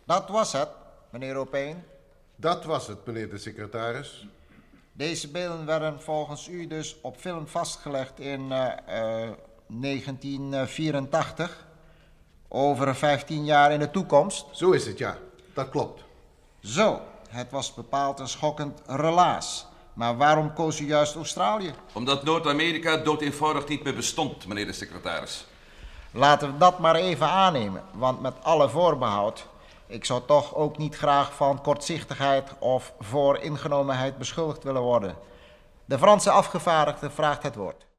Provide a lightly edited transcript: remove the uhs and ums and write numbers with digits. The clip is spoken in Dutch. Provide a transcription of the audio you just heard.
Dat was het, meneer Opeen. Dat was het, meneer de secretaris. Deze beelden werden volgens u dus op film vastgelegd in 1984. Over 15 jaar in de toekomst. Zo is het, ja. Dat klopt. Zo, het was bepaald een schokkend relaas. Maar waarom koos u juist Australië? Omdat Noord-Amerika dood eenvoudig niet meer bestond, meneer de secretaris. Laten we dat maar even aannemen, want met alle voorbehoud... ik zou toch ook niet graag van kortzichtigheid of vooringenomenheid beschuldigd willen worden. De Franse afgevaardigde vraagt het woord.